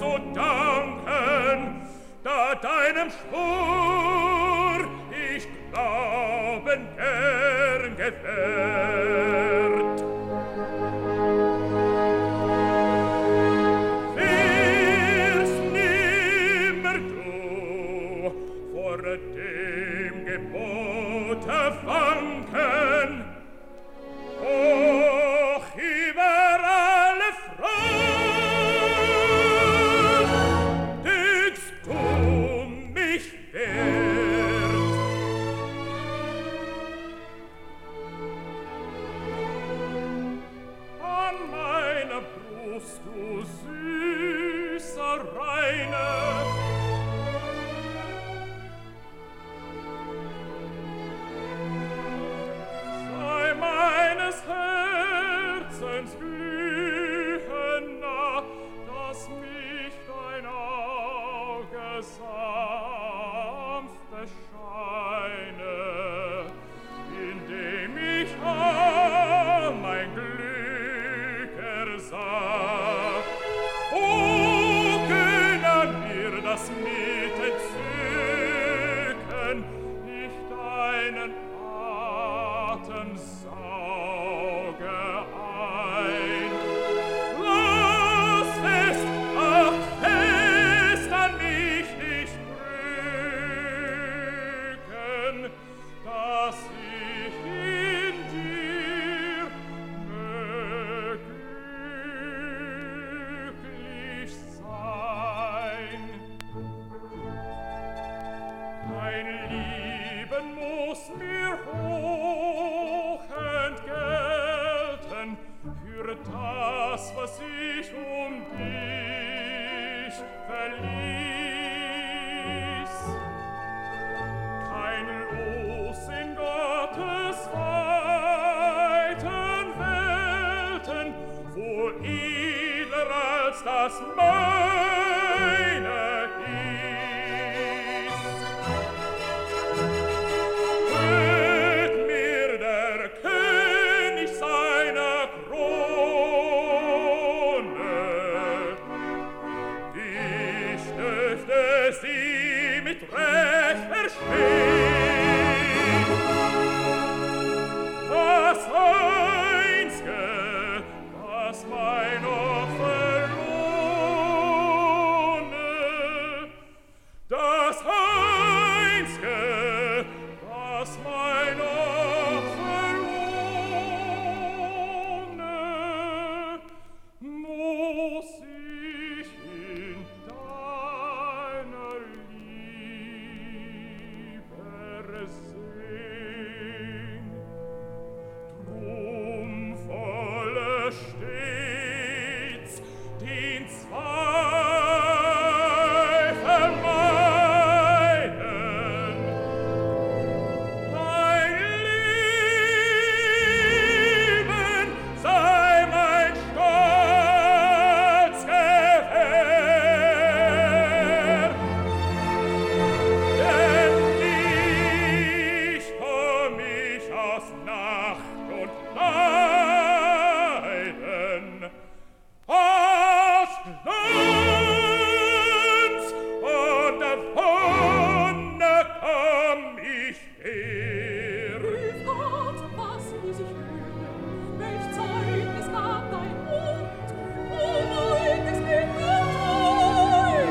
zu danken, da deinem Schwur ich Glauben gern gewährt. Willst nimmer du vor dem Gebote wanken, hoch über alle Frauen, dünkst du mich wert. An meiner Brust, du süßer Reine, meines Herzens glühen nah, dass mich dein Auge sanft bescheine, indem ich mein Glück ersah. O gönne mir das Mitentzücken, nicht deinen Atem sauge ein. Lass fest, ach fest an mich nicht drücken, dass ich in dir glücklich sein. Dein Lieben muss mir hoch entgelten für das, was ich dich verließ. Kein Los in Gottes weiten Welten, wohl edler als das meine ist. Hört mir der König seiner Krone, ich dürfte sie mit Recht verstehen. Das Einzige, was mein Opfer lohne, das Einzige, was mein Opfer lohne, muss ich in deiner Liebe sehen. Drum volle stets den Zweifel meinen. Dein Leben sei mein Stolz gewährt, denn ich komm ich aus Nacht und Leiden, aus Glanz und der Wonne komm ich her. Prüf Gott, was muss ich hören? Welch Zeugnis gab dein Mund? O Weib, es geht mir treu!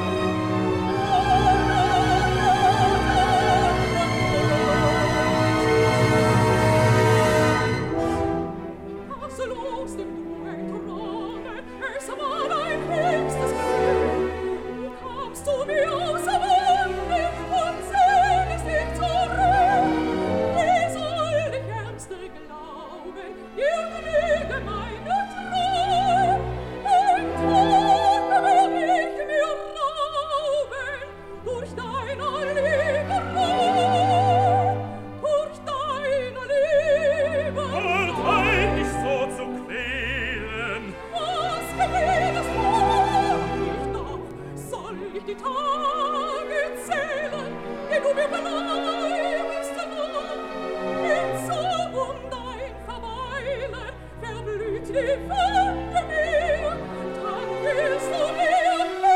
Was los dem du entrone? Es war dein höchstes Glück. Wie kamst du mir außer Wunde und sehnlichst dich zurück? Wie soll ich ernste glauben, dir genüge meine Treu? Ein Tod will ich mir rauben, durch deiner Liebe Ruhe, durch deiner Liebe Urteil nicht so zu quälen, Was quälest du mich doch? Soll ich die Tage zählen, die du mir bleibst noch? In Zorn um dein Verweilen verblüht die Wunde mir, dann willst du mir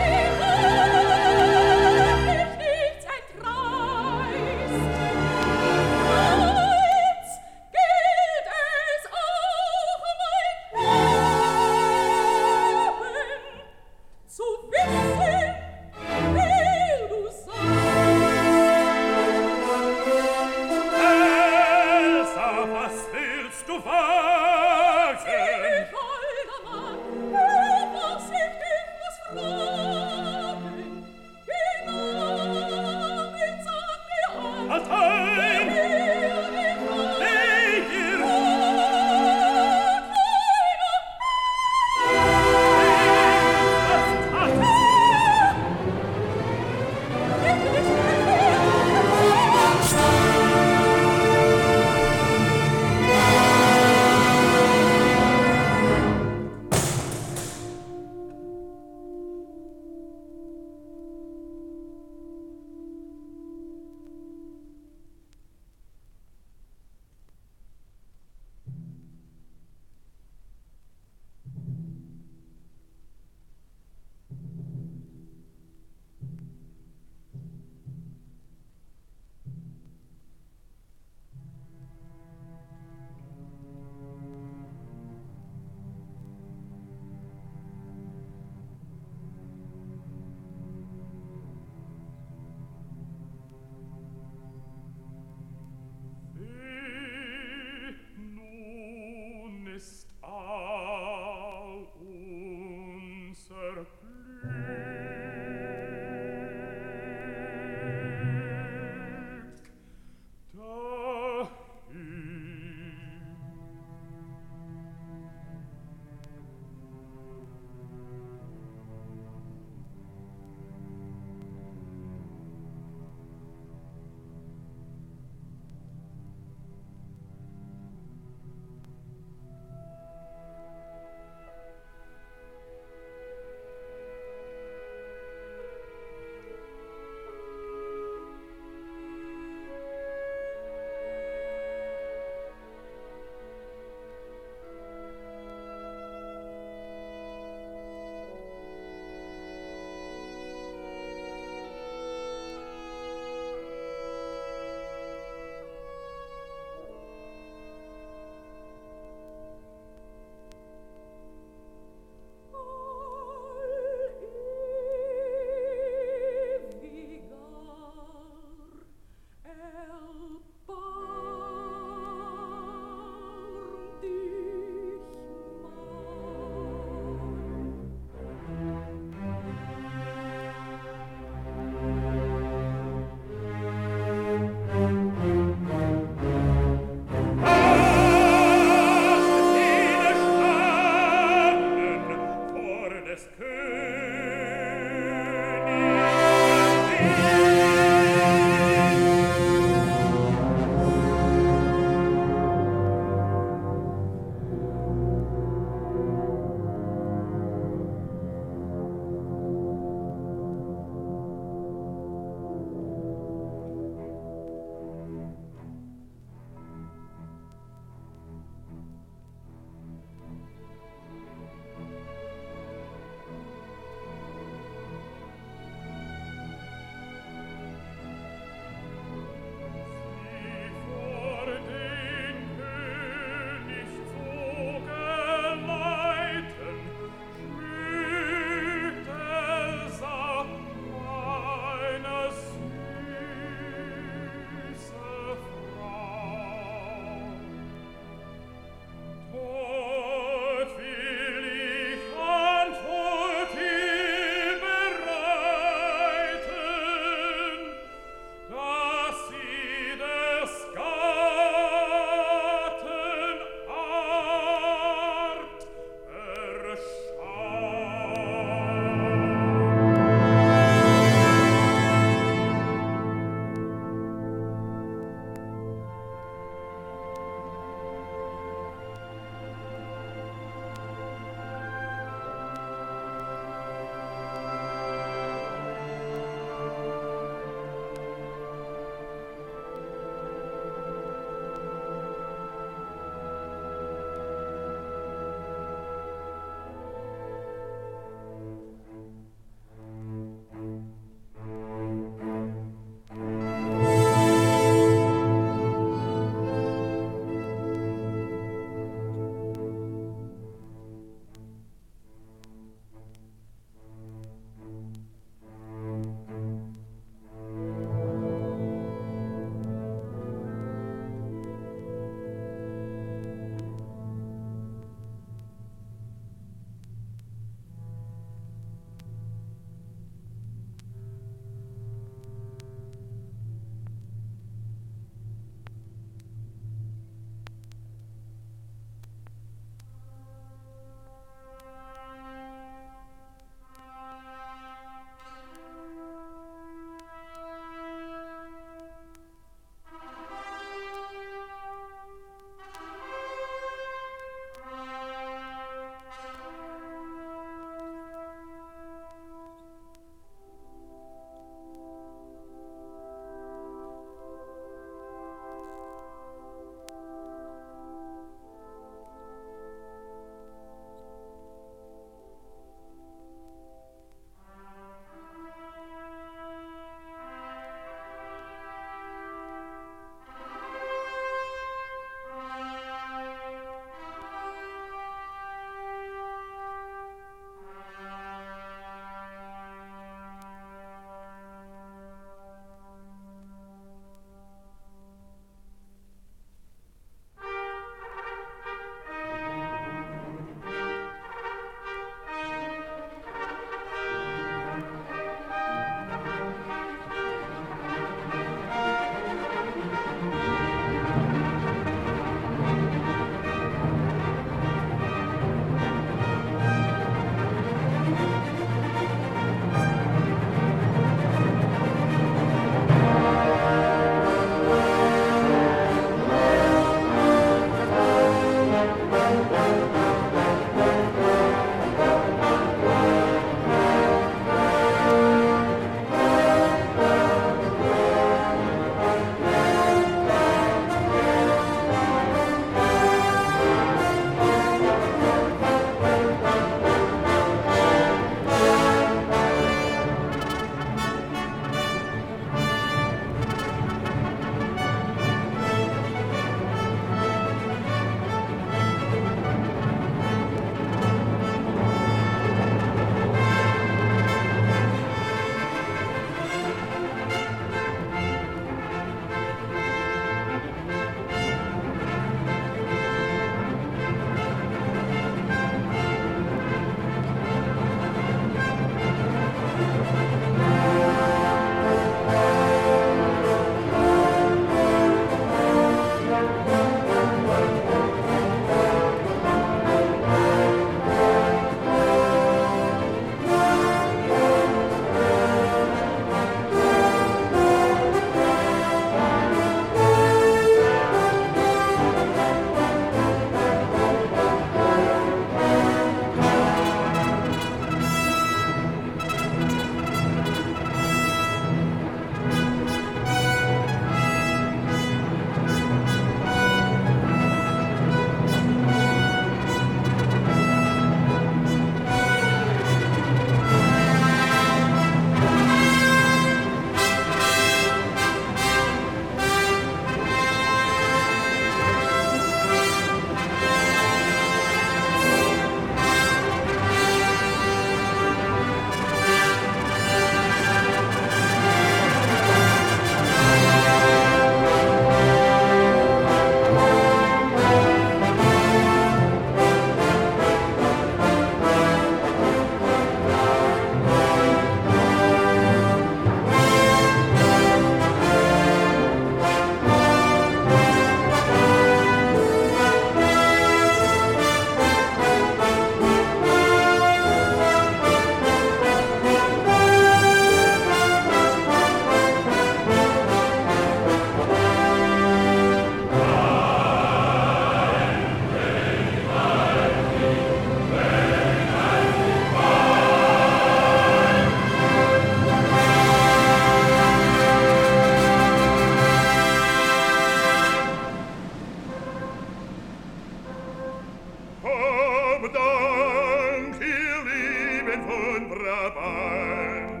von Brabant.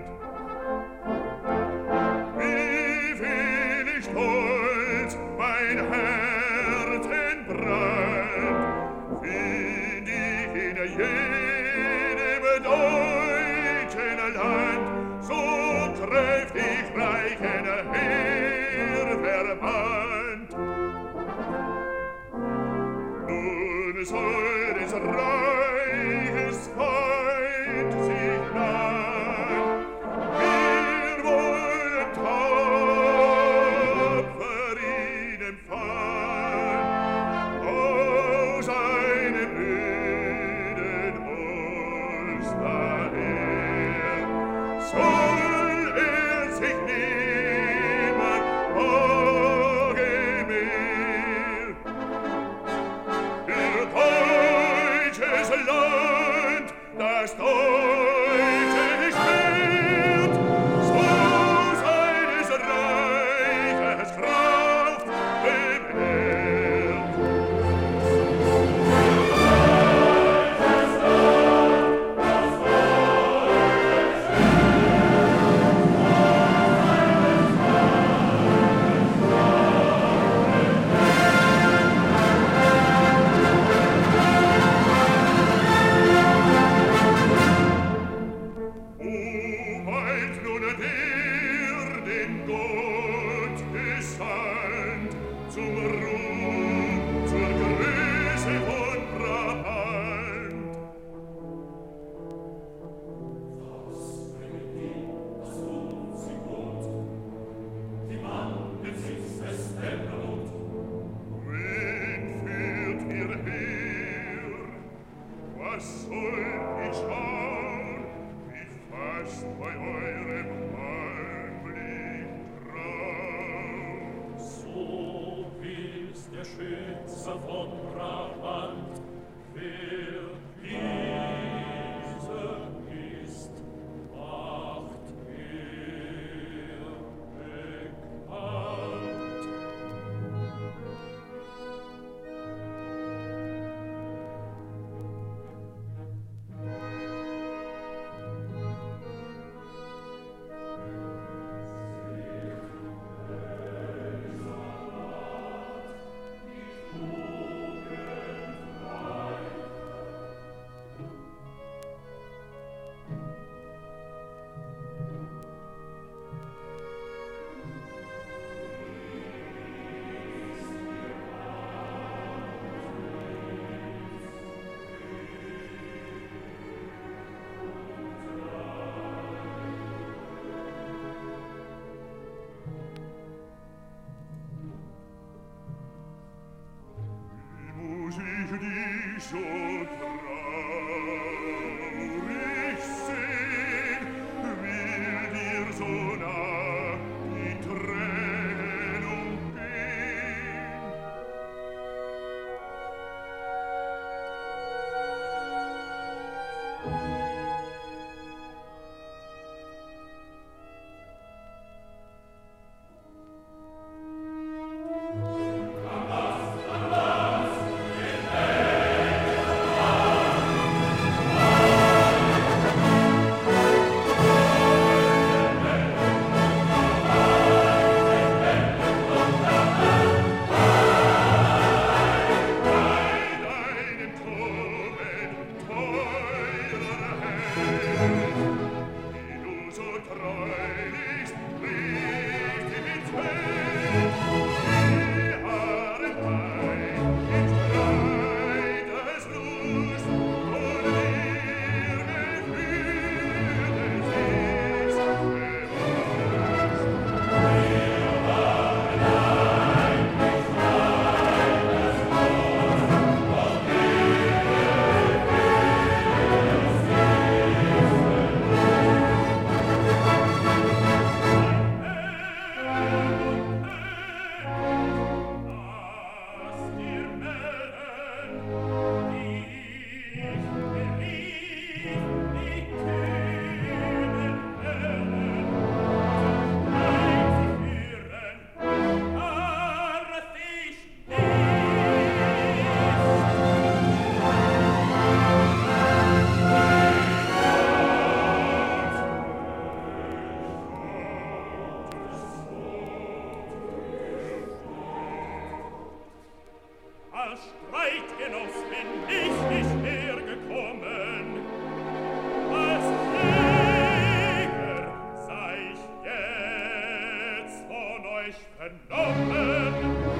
Wie viel ich stolz mein Herzen brannt, find ich in jedem deutschen Land so kräftig reichen Heerverband. Nun soll des Reiches Feind sich nahen, wir wollen tapfer ihn empfangen, aus einem öden Osterheer soll sich niemand wagen mehr. Für deutsches Land, das deutsche Schwert, so seines Reiches Kraft bewährt. Weilt nun der den Gott gesandt zum Ruhm, zur Größe von Brabant. Was bringt die, was tut sie gut? Die Mann besitzt es der Blut. Wen führt ihr her? Was soll ich schauen? Fast bei eurem Anblick Traum. So will's der Schützer von Brabant, wer dieser ist, macht er bekannt. Die so traurig sehn, will dir so nah die Trennung gehen. Zeitgenoss bin ich nicht hergekommen. Als Jäger sei ich jetzt von euch vernommen.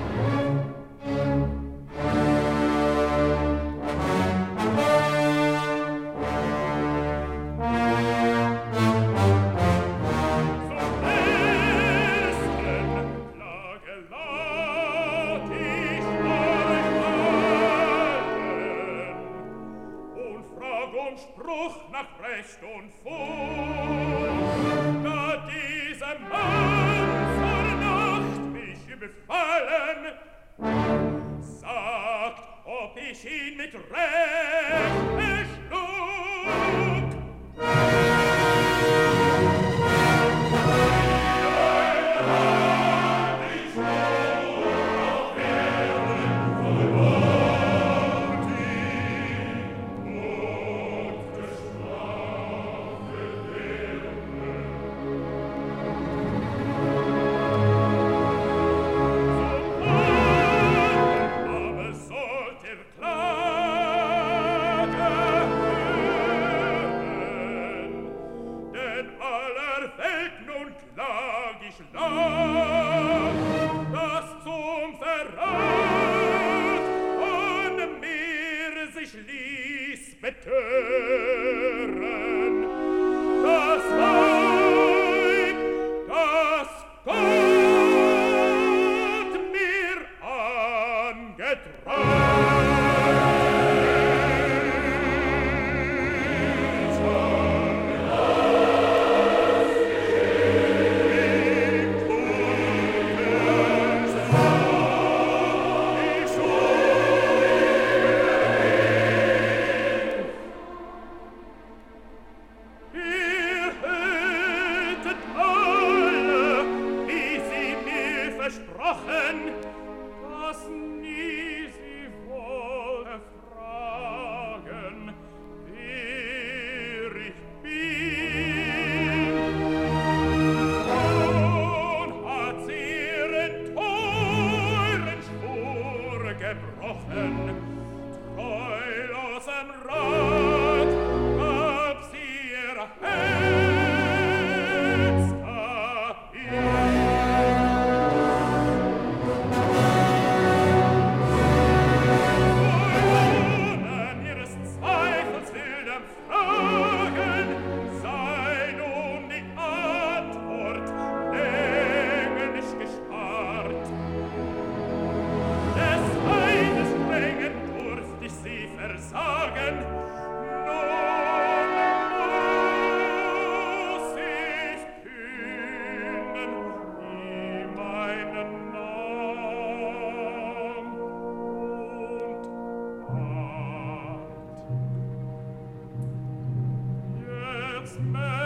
Spruch nach Recht und Fug, da dieser Mann vor Nacht mich überfallen, sagt, ob ich ihn mit Recht erschlug. Das zum Verrat an mir sich ließ betören, das Weib, das Gott mir angetragen. Dass nie sie wolle fragen, wer ich bin. Nun hat sie ihren teuren Schwur gebrochen, treulosem Rat gab sie ihr Herz dahin. Versagen, nun muss ich kühnen wie meinen Namen und Art. Jetzt